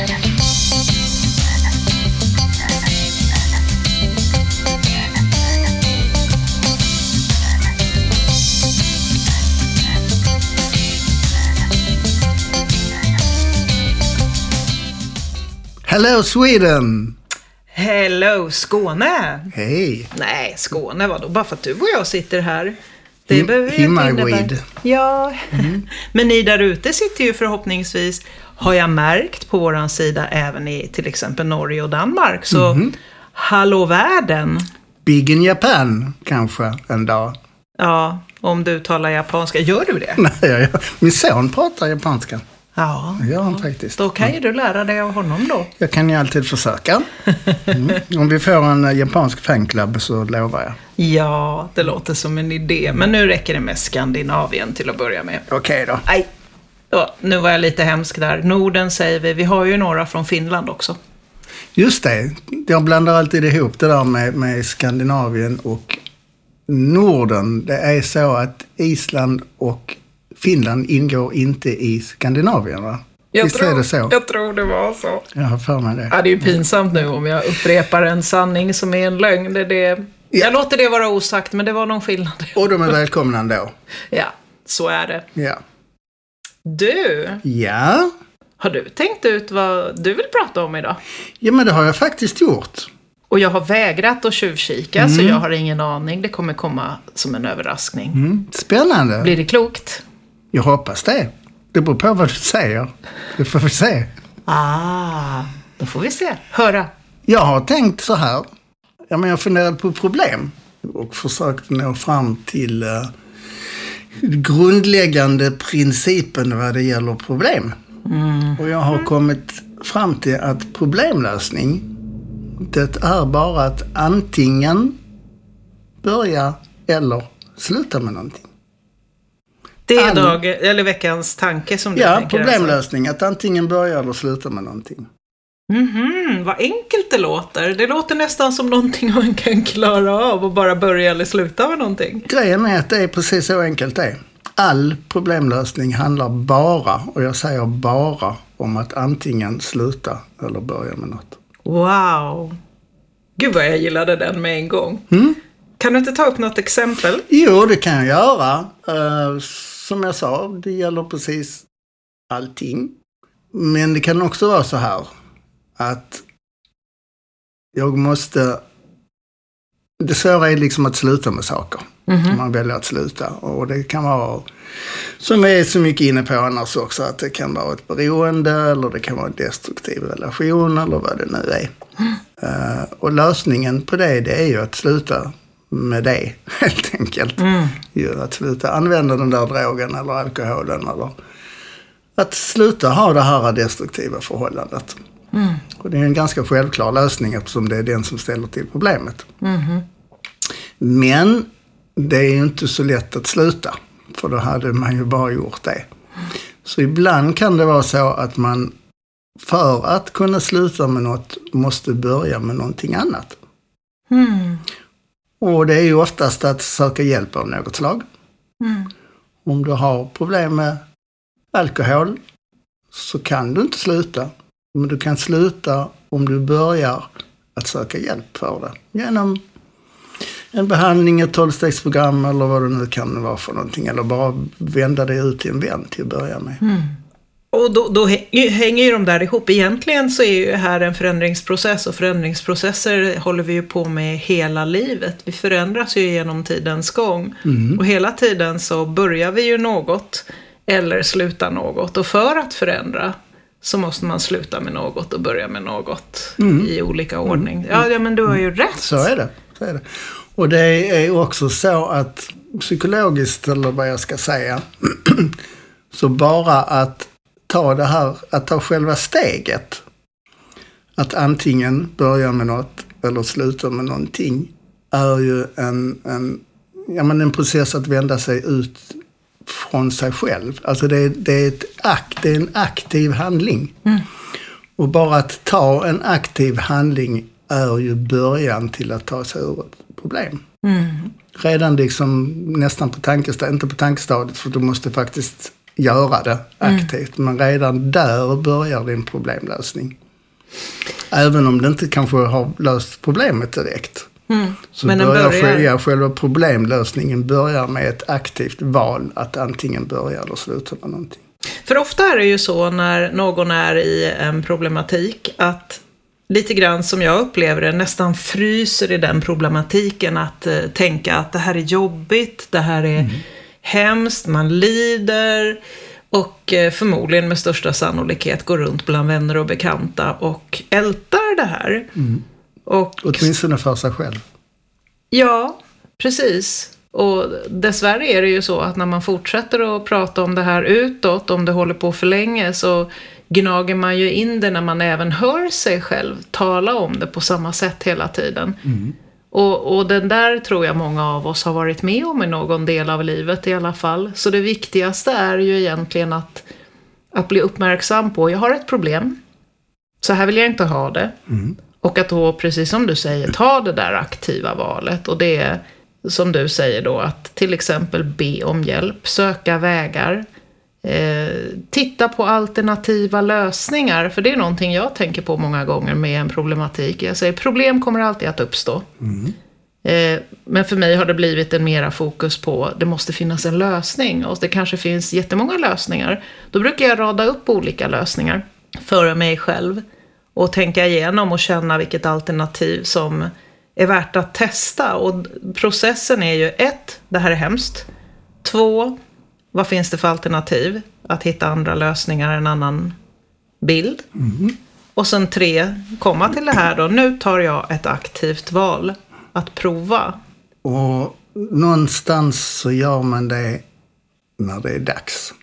Hello Sweden! Hello Skåne! Hej! Nej, Skåne vadå? Bara för att du och jag sitter här. Det behöver ju inte Himmelsvid. Ja, men ni där ute sitter ju förhoppningsvis, har jag märkt på våran sida, även i till exempel Norge och Danmark. Så hallå världen! Big in Japan, kanske, en dag. Ja, om du talar japanska. Gör du det? Nej, min son pratar japanska. Ja, Det gör han faktiskt. då kan ju du lära dig av honom då. Jag kan ju alltid försöka. Om vi får en japansk fanclub så lovar jag. Ja, det låter som en idé. Men nu räcker det med Skandinavien till att börja med. Okej då. Nej, ja, nu var jag lite hemsk där. Norden säger vi. Vi har ju några från Finland också. Just det. Jag blandar alltid ihop det där med Skandinavien och Norden. Det är så att Island och Finland ingår inte i Skandinavien, va? Visst är det så? Jag tror det var så. Jag har för mig det. Ja, det är ju pinsamt nu om jag upprepar en sanning som är en lögn. Jag låter det vara osagt, men det var någon skillnad. Och de är välkomna ändå. Ja, så är det. Ja. Du, Ja. har du tänkt ut vad du vill prata om idag? Ja, men det har jag faktiskt gjort. Och jag har vägrat att tjuvkika, så jag har ingen aning. Det kommer komma som en överraskning. Spännande. Blir det klokt? Jag hoppas det. Det beror på vad du säger. Det får vi se. Då får vi se. Höra. Jag har tänkt så här. Ja, men jag funderat på problem. Och försökt nå fram till grundläggande principen vad det gäller problem. Och jag har kommit fram till att problemlösning, det är bara att antingen börja eller sluta med någonting. Det är veckans tanke som du tänker. Ja, problemlösning. Att antingen börja eller sluta med någonting. Vad enkelt det låter. Det låter nästan som någonting man kan klara av och bara börja eller sluta med någonting. Grejen är att det är precis så enkelt det är. All problemlösning handlar bara, och jag säger bara, om att antingen sluta eller börja med något. Wow. Gud vad jag gillade den med en gång. Kan du inte ta upp något exempel? Jo, det kan jag göra. Som jag sa, det gäller precis allting. Men det kan också vara så här att jag måste... Det svåra är liksom att sluta med saker. Man väljer att sluta. Och det kan vara, som vi är så mycket inne på annars också, att det kan vara ett beroende eller det kan vara en destruktiv relation eller vad det nu är. Och lösningen på det är ju att sluta med det, helt enkelt. Att sluta använda den där drogen eller alkoholen eller att sluta ha det här destruktiva förhållandet. Och det är en ganska självklar lösning eftersom det är den som ställer till problemet. Men det är ju inte så lätt att sluta, för då hade man ju bara gjort det. Så ibland kan det vara så att man för att kunna sluta med något måste börja med någonting annat. Och det är ju oftast att söka hjälp av något slag. Om du har problem med alkohol så kan du inte sluta. Men du kan sluta om du börjar att söka hjälp för det. Genom en behandling, ett 12-stegsprogram eller vad det nu kan vara för någonting. Eller bara vända dig ut till en vän till att börja med. Och då hänger ju de där ihop. Egentligen så är ju här en förändringsprocess, och förändringsprocesser håller vi ju på med hela livet. Vi förändras ju genom tidens gång. Och hela tiden så börjar vi ju något eller slutar något. Och för att förändra så måste man sluta med något och börja med något i olika ordning. Ja, men du har ju rätt. Så är det. Och det är också så att psykologiskt, eller vad jag ska säga, så bara att ta det här, att ta själva steget, att antingen börja med något eller sluta med någonting, är ju en process att vända sig ut från sig själv. Alltså det är en aktiv handling. Och bara att ta en aktiv handling är ju början till att ta sig ur ett problem. Redan liksom nästan på tankestadiet, inte på tankestadiet, för du måste faktiskt göra det aktivt. Men redan där börjar din problemlösning. Även om det inte kanske har löst problemet direkt. Så Men börjar själva problemlösningen börjar med ett aktivt val att antingen börja eller sluta med någonting. För ofta är det ju så när någon är i en problematik att lite grann som jag upplever det nästan fryser i den problematiken att tänka att det här är jobbigt, det här är hemskt, man lider och förmodligen med största sannolikhet går runt bland vänner och bekanta och ältar det här. Och åtminstone för sig själv. Ja, precis. Och dessvärre är det ju så att när man fortsätter att prata om det här utåt, om det håller på för länge, så gnager man ju in det när man även hör sig själv tala om det på samma sätt hela tiden. Och den där tror jag många av oss har varit med om i någon del av livet i alla fall. Så det viktigaste är ju egentligen att bli uppmärksam på, jag har ett problem, så här vill jag inte ha det. Och att då, precis som du säger, ta det där aktiva valet. Och det är, som du säger då, att till exempel be om hjälp, söka vägar, titta på alternativa lösningar. För det är någonting jag tänker på många gånger med en problematik. Jag säger, problem kommer alltid att uppstå. Men för mig har det blivit en mera fokus på, det måste finnas en lösning. Och det kanske finns jättemånga lösningar. Då brukar jag rada upp olika lösningar för mig själv. Och tänka igenom och känna vilket alternativ som är värt att testa. Och processen är ju 1, det här är hemskt. 2, vad finns det för alternativ? Att hitta andra lösningar, en annan bild. Och sen 3, komma till det här då. Nu tar jag ett aktivt val att prova. Och någonstans så gör man det när det är dags.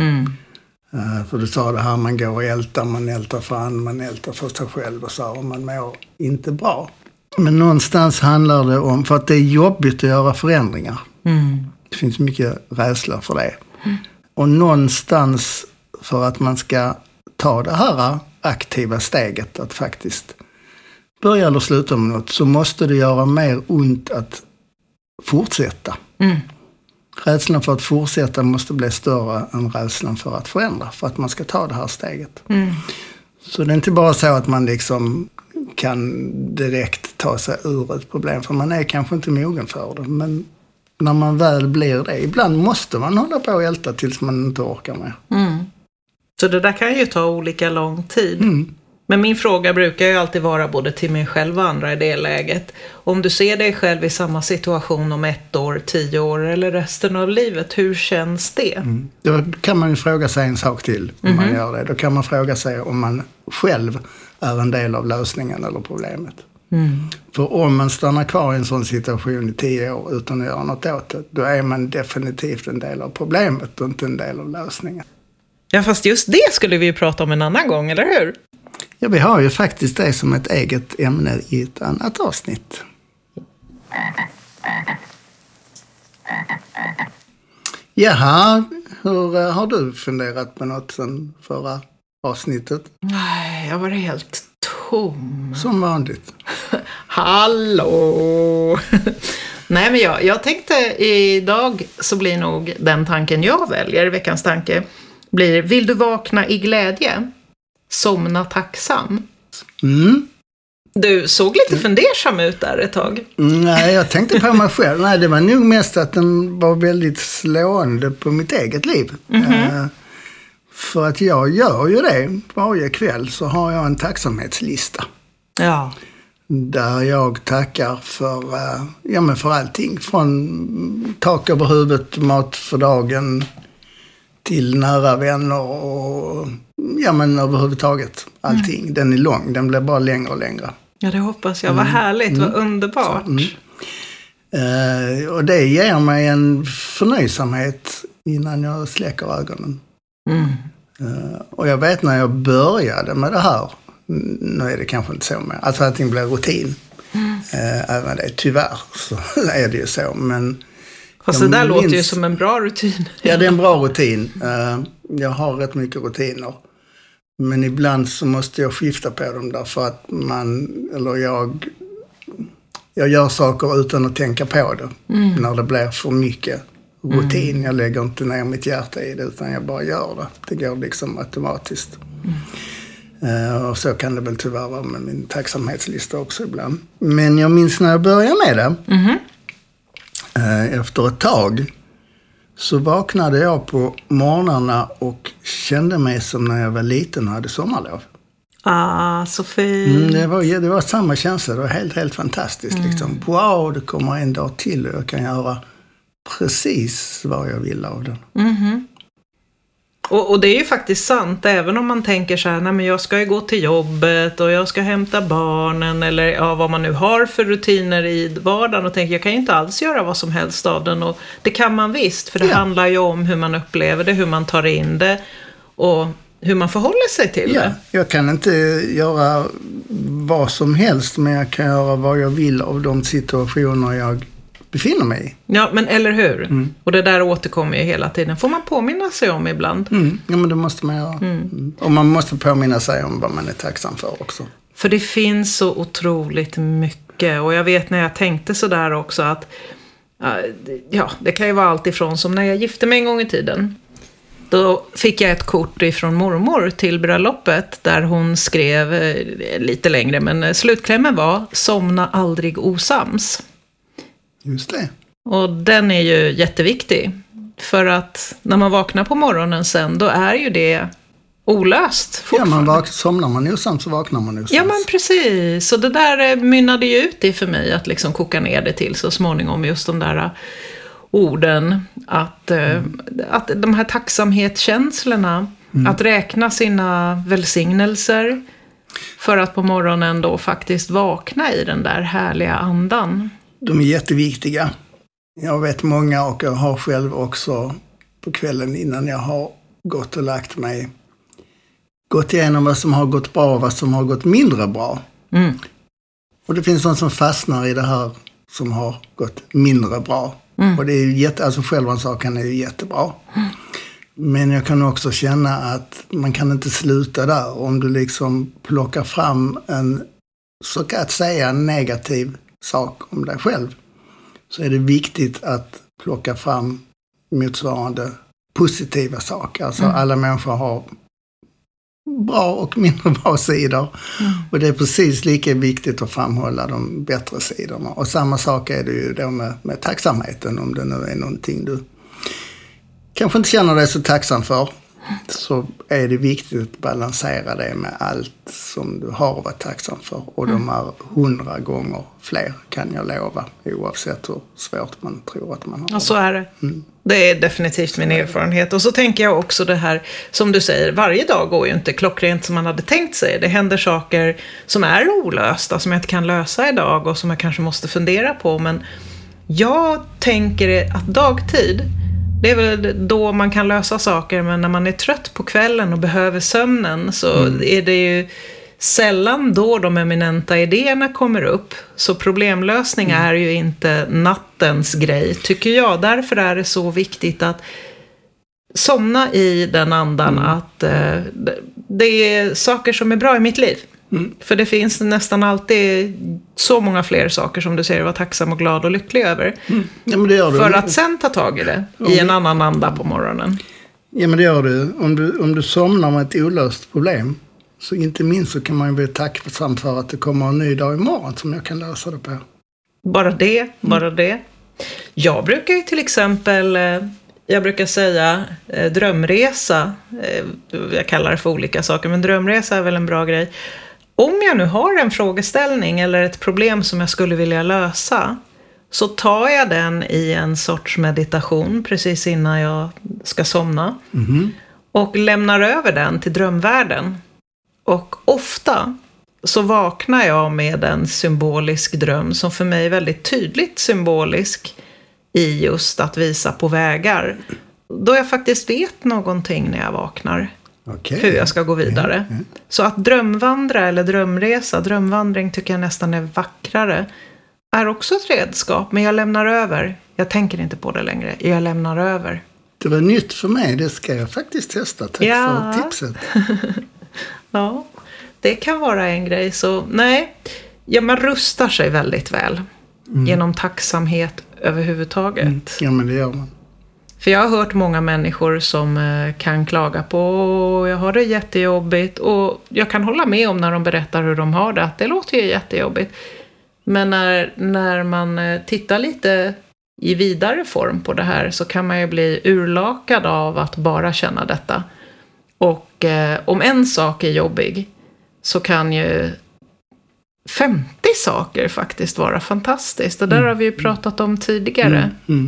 För du sa det här, man går och ältar, man ältar för andra, man ältar för sig själv och så, och man mår inte bra. Men någonstans handlar det om, för att det är jobbigt att göra förändringar. Det finns mycket rädsla för det. Och någonstans för att man ska ta det här aktiva steget att faktiskt börja eller sluta med något, så måste det göra mer ont att fortsätta. Rädslan för att fortsätta måste bli större än rädslan för att förändra, för att man ska ta det här steget. Så det är inte bara så att man liksom kan direkt ta sig ur ett problem, för man är kanske inte mogen för det. Men när man väl blir det, ibland måste man hålla på och älta tills man inte orkar mer. Så det där kan ju ta olika lång tid. Men min fråga brukar ju alltid vara både till mig själv och andra i det läget. Om du ser dig själv i samma situation om 1 år, 10 år eller resten av livet, hur känns det? Då kan man ju fråga sig en sak till om man gör det. Då kan man fråga sig om man själv är en del av lösningen eller problemet. För om man stannar kvar i en sån situation i 10 år utan att göra något åt det, då är man definitivt en del av problemet och inte en del av lösningen. Ja, fast just det skulle vi ju prata om en annan gång, eller hur? Ja, vi har ju faktiskt det som ett eget ämne i ett annat avsnitt. Jaha, hur har du funderat på något sen förra avsnittet? Nej, jag var helt tom. Som vanligt. Hallå! Nej, men jag tänkte idag så blir nog den tanken jag väljer, veckans tanke, blir: vill du vakna i glädje? Somna tacksam. Du såg lite fundersam ut där ett tag. Nej, jag tänkte på mig själv. Nej, det var nog mest att den var väldigt slående på mitt eget liv. För att jag gör ju det. Varje kväll så har jag en tacksamhetslista. Ja. Där jag tackar för allting. Från tak över huvudet, mat för dagen, till nära vänner och överhuvudtaget allting. Den är lång, den blir bara längre och längre. Ja, det hoppas jag. Vad härligt, vad underbart. Och det ger mig en förnöjsamhet innan jag släcker ögonen. Och jag vet när jag började med det här, nu är det kanske inte så med, alltså allting blir rutin. Även det, tyvärr så är det ju så, men fast det där låter ju som en bra rutin. Ja, det är en bra rutin. Jag har rätt mycket rutiner. Men ibland så måste jag skifta på dem därför att jag gör saker utan att tänka på det. När det blir för mycket rutin. Jag lägger inte ner mitt hjärta i det utan jag bara gör det. Det går liksom automatiskt. Och så kan det väl tyvärr vara med min tacksamhetslista också ibland. Men jag minns när jag började med det. Efter ett tag så vaknade jag på morgnarna och kände mig som när jag var liten och hade sommarlov. Så fint. Det var samma känsla. Det var helt fantastiskt. Liksom. Wow, det kommer en dag till och jag kan göra precis vad jag vill av den. Och det är ju faktiskt sant, även om man tänker så här, nej men jag ska ju gå till jobbet och jag ska hämta barnen eller vad man nu har för rutiner i vardagen och tänker jag kan ju inte alls göra vad som helst av den och det kan man visst, för det handlar ju om hur man upplever det, hur man tar in det och hur man förhåller sig till det. Jag kan inte göra vad som helst men jag kan göra vad jag vill av de situationer jag befinner mig i. Ja, men eller hur? Och det där återkommer ju hela tiden. Får man påminna sig om ibland? Ja, men det måste man göra. Och man måste påminna sig om vad man är tacksam för också. För det finns så otroligt mycket. Och jag vet när jag tänkte så där också att det kan ju vara allt ifrån som när jag gifte mig en gång i tiden. Då fick jag ett kort ifrån mormor till bröllopet där hon skrev lite längre, men slutklämmen var somna aldrig osams. Just det. Och den är ju jätteviktig. För att när man vaknar på morgonen sen, då är ju det olöst fortfarande. Ja, somnar man osams så vaknar man osams. Ja, men precis. Så det där mynnade ju ut i för mig att liksom koka ner det till så småningom just de där orden. Att de här tacksamhetskänslorna, att räkna sina välsignelser för att på morgonen då faktiskt vakna i den där härliga andan. De är jätteviktiga. Jag vet många och jag har själv också på kvällen innan jag har gått och lagt mig gått igenom vad som har gått bra och vad som har gått mindre bra. Och det finns någon som fastnar i det här som har gått mindre bra. Och det är ju alltså självrannsakan är ju jättebra. Men jag kan också känna att man kan inte sluta där om du liksom plockar fram en så att säga negativ sak om dig själv, så är det viktigt att plocka fram motsvarande positiva saker. Alltså alla människor har bra och mindre bra sidor. Och det är precis lika viktigt att framhålla de bättre sidorna. Och samma sak är det ju då med tacksamheten. Om det nu är någonting du kanske inte känner dig så tacksam för, så är det viktigt att balansera det med allt som du har att vara tacksam för. Och de är 100 gånger fler, kan jag lova, oavsett hur svårt man tror att man har. Ja, så är det. Det är definitivt min erfarenhet. Och så tänker jag också det här, som du säger, varje dag går ju inte klockrent som man hade tänkt sig. Det händer saker som är olösta, som jag inte kan lösa idag och som jag kanske måste fundera på. Men jag tänker att dagtid, det är väl då man kan lösa saker, men när man är trött på kvällen och behöver sömnen så är det ju sällan då de eminenta idéerna kommer upp. Så problemlösning är ju inte nattens grej, tycker jag. Därför är det så viktigt att somna i den andan att det är saker som är bra i mitt liv. För det finns nästan alltid så många fler saker som du säger var tacksam och glad och lycklig över. Ja, men det gör du. För att sen ta tag i det i en annan anda på morgonen. Ja, men det gör du. Om du somnar med ett olöst problem, så inte minst så kan man ju bli tacksam för att det kommer en ny dag imorgon som jag kan lösa det på. Bara det. Jag brukar ju till exempel, jag brukar säga drömresa. Jag kallar det för olika saker, men drömresa är väl en bra grej. Om jag nu har en frågeställning eller ett problem som jag skulle vilja lösa, så tar jag den i en sorts meditation precis innan jag ska somna. Och lämnar över den till drömvärlden. Och ofta så vaknar jag med en symbolisk dröm som för mig är väldigt tydligt symbolisk i just att visa på vägar. Då jag faktiskt vet någonting när jag vaknar. Hur jag ska gå vidare. Så att drömvandra eller drömresa, drömvandring tycker jag nästan är vackrare, är också ett redskap. Men jag lämnar över. Jag tänker inte på det längre. Jag lämnar över. Det var nytt för mig. Det ska jag faktiskt testa. Tack för tipset. Ja, det kan vara en grej. Så nej, man rustar sig väldigt väl. Genom tacksamhet överhuvudtaget. Ja, men det gör man. För jag har hört många människor som kan klaga på jag har det jättejobbigt. Och jag kan hålla med om när de berättar hur de har det. Att det låter ju jättejobbigt. Men när man tittar lite i vidare form på det här så kan man ju bli urlakad av att bara känna detta. Och om en sak är jobbig så kan ju 50 saker faktiskt vara fantastiskt. Det där har vi ju pratat om tidigare.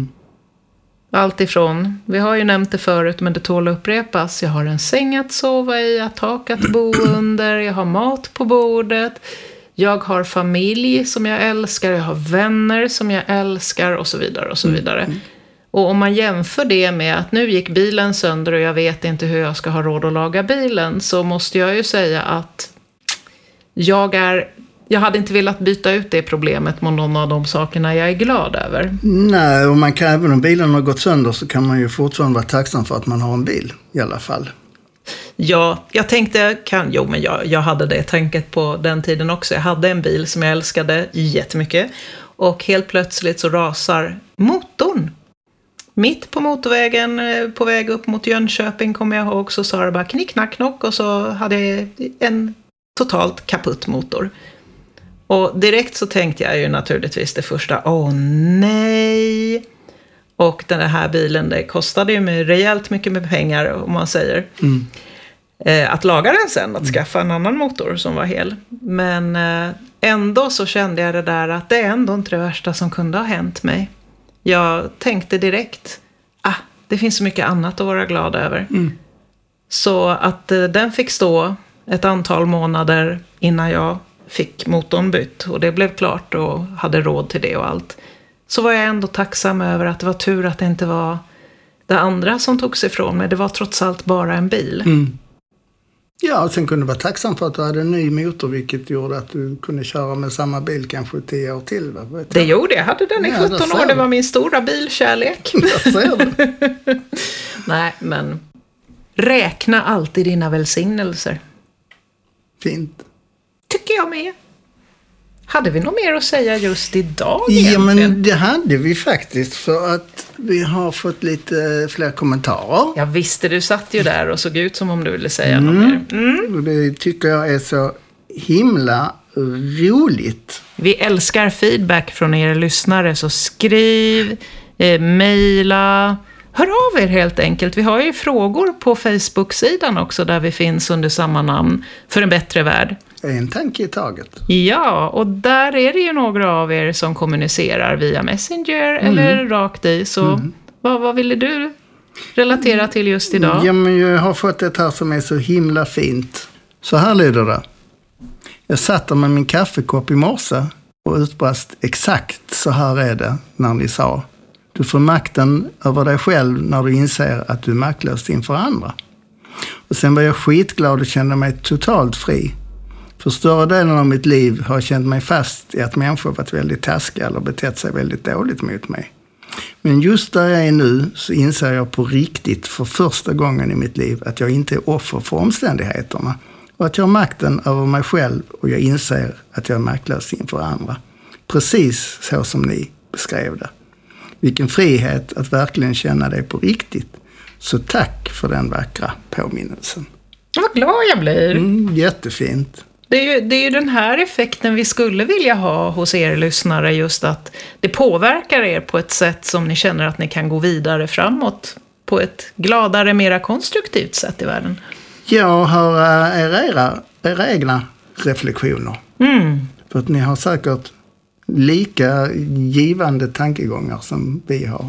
Allt ifrån, vi har ju nämnt det förut men det tål att upprepas. Jag har en säng att sova i, jag har tak att bo under, jag har mat på bordet. Jag har familj som jag älskar, jag har vänner som jag älskar och så vidare och så vidare. Och om man jämför det med att nu gick bilen sönder och jag vet inte hur jag ska ha råd att laga bilen, så måste jag ju säga att jag hade inte velat byta ut det problemet mot någon av de sakerna jag är glad över. Nej, och man kan, även om bilen har gått sönder så kan man ju fortfarande vara tacksam för att man har en bil i alla fall. Ja, jag tänkte, men jag hade det tänket på den tiden också. Jag hade en bil som jag älskade jättemycket. Och helt plötsligt så rasar motorn. Mitt på motorvägen, på väg upp mot Jönköping kommer jag ihåg, så sa det bara knick, knack, knock. Och så hade jag en totalt kaputt motor. Och direkt så tänkte jag ju naturligtvis det första, nej. Och den här bilen, det kostade ju mig rejält mycket med pengar, om man säger. Att laga den sen, att skaffa en annan motor som var hel. Men ändå så kände jag det där att det är ändå inte det värsta som kunde ha hänt mig. Jag tänkte direkt, det finns så mycket annat att vara glad över. Så att den fick stå ett antal månader innan jag fick motorn bytt. Och det blev klart och hade råd till det och allt. Så var jag ändå tacksam över att det var tur att det inte var det andra som tog sig ifrån mig. Det var trots allt bara en bil. Ja, och sen kunde du vara tacksam för att du hade en ny motor, vilket gjorde att du kunde köra med samma bil kanske 10 år till. Va? Det gjorde jag. Hade den i 17 år. Det var min stora bilkärlek. Jag ser det. Nej, men räkna alltid dina välsignelser. Fint. Tycker jag med. Hade vi något mer att säga just idag egentligen? Ja, men det hade vi faktiskt, för att vi har fått lite fler kommentarer. Jag visste, du satt ju där och såg ut som om du ville säga något mer. Och det tycker jag är så himla roligt. Vi älskar feedback från er lyssnare, så skriv, mejla, hör av er helt enkelt. Vi har ju frågor på Facebook-sidan också där vi finns under samma namn, för en bättre värld. En tanke i taget. Ja, och där är det ju några av er som kommunicerar via Messenger eller rakt i. Så vad ville du relatera till just idag? Ja, men jag har fått ett här som är så himla fint. Så här lyder det. Jag satt med min kaffekopp i morse och utbrast exakt så här är det när ni sa. Du får makten över dig själv när du inser att du är maktlös inför andra. Och sen var jag skitglad och kände mig totalt fri. För större delen av mitt liv har jag känt mig fast i att människor varit väldigt taskiga eller betett sig väldigt dåligt mot mig. Men just där jag är nu så inser jag på riktigt för första gången i mitt liv att jag inte är offer för omständigheterna. Och att jag har makten över mig själv och jag inser att jag är maktlös inför andra. Precis så som ni beskrev det. Vilken frihet att verkligen känna det på riktigt. Så tack för den vackra påminnelsen. Vad glad jag blir. Jättefint. Det är ju den här effekten vi skulle vilja ha hos er lyssnare, just att det påverkar er på ett sätt som ni känner att ni kan gå vidare framåt på ett gladare, mera konstruktivt sätt i världen. Jag har era egna reflektioner. För att ni har säkert lika givande tankegångar som vi har,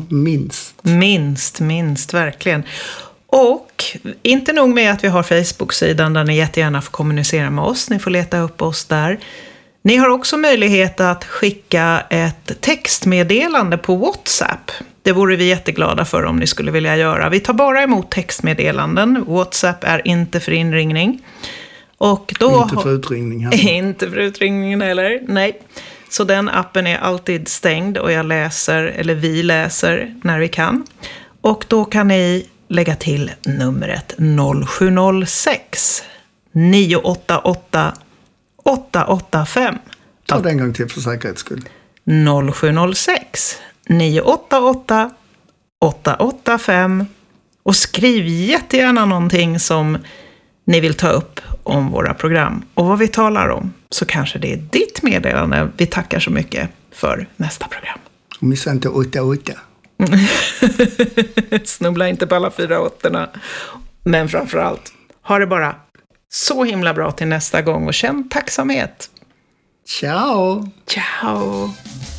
Minst, verkligen. Och inte nog med att vi har Facebook-sidan där ni jättegärna får kommunicera med oss. Ni får leta upp oss där. Ni har också möjlighet att skicka ett textmeddelande på WhatsApp. Det vore vi jätteglada för om ni skulle vilja göra. Vi tar bara emot textmeddelanden. WhatsApp är inte för inringning. Och då inte för utringning heller. Inte för utringningen heller, nej. Så den appen är alltid stängd och vi läser när vi kan. Och då kan ni lägga till numret 0706 988 885. Ta det en gång till för säkerhets skull. 0706 988 885 och skriv jättegärna någonting som ni vill ta upp om våra program och vad vi talar om, så kanske det är ditt meddelande vi tackar så mycket för nästa program. Missa inte 88. Snubbla inte på alla 4 åttorna. Men framförallt, ha det bara så himla bra till nästa gång och känn tacksamhet. Ciao! Ciao!